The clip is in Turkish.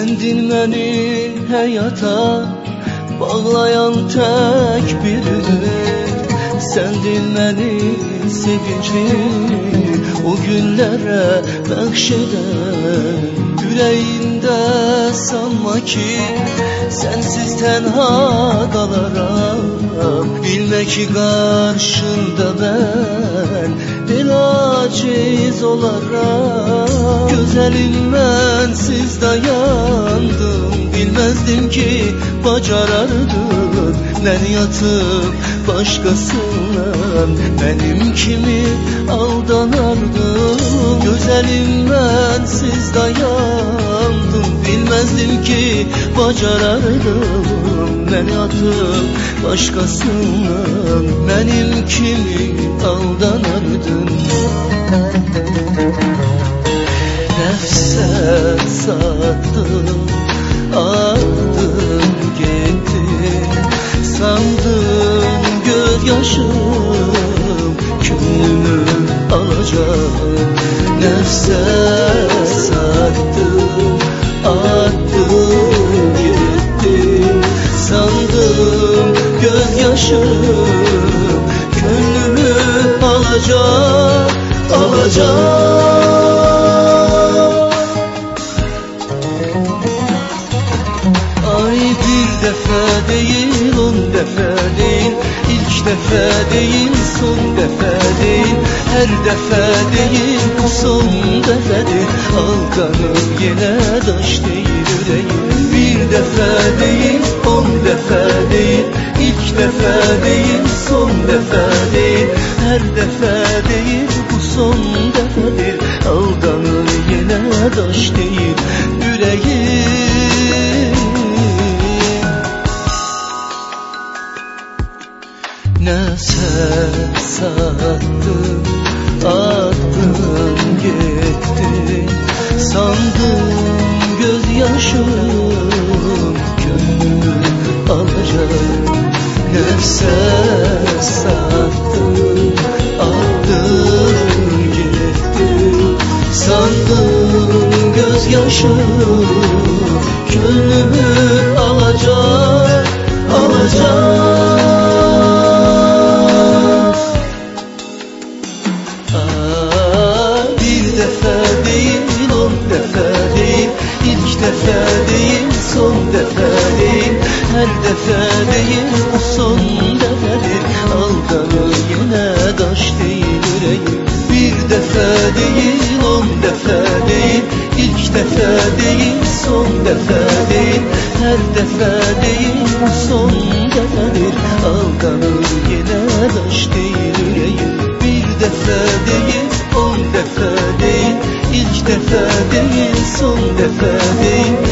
Sendin beni hayata bağlayan tek bir ümit. Sendin beni sevinci o günlere bəxşeden. Yüreğinde sanma ki sensiz tenha kalaram. Bilme ki karşında ben aciz olaram. Güzelim bensiz dayandım, bilmezdim ki bacarardın. Ben yatıp başkasından benim kimi aldanardım. Güzelim bensiz dayandım, bilmezdim ki bacarardım. Ben yatıp başkasından benim kimi aldanardın. Nefse sattım, aldım gittim. Sandım gözyaşım gönlümü alacak. Nefse sattım, attım gittim. Sandım gözyaşım gönlümü alacak, alacak. Ay bir defa değil, 10 defa değil, ilk defa değil, son defa değil. Her defa değil, bu son defadır. Aldanım yine taş değil yüreğim. Bir defa değil, 10 defa değil, ilk defa değil, son defa değil. Her defa değil, bu son defadır. Aldanım yine taş değil yüreğim. Ne sen sattın, attın gitti. Sandım gözyaşım gönlümü alacak. Nefse sattın, attın gitti. Sandım gözyaşım gönlümü alacak, alacak. Bir defa değil, 10 defa değil, ilk defa değil, son defa değil. Her defa değil, bu son defadır. Aldanır yine taş değil yüreğim. Bir defa değil, 10 defa değil, ilk defa değil, son defa değil. Her defa değil, bu son defadır. Aldanır yine taş değil yüreğim. Bir defa değil, 10 defa değil, ilk defa değil, son defa değil.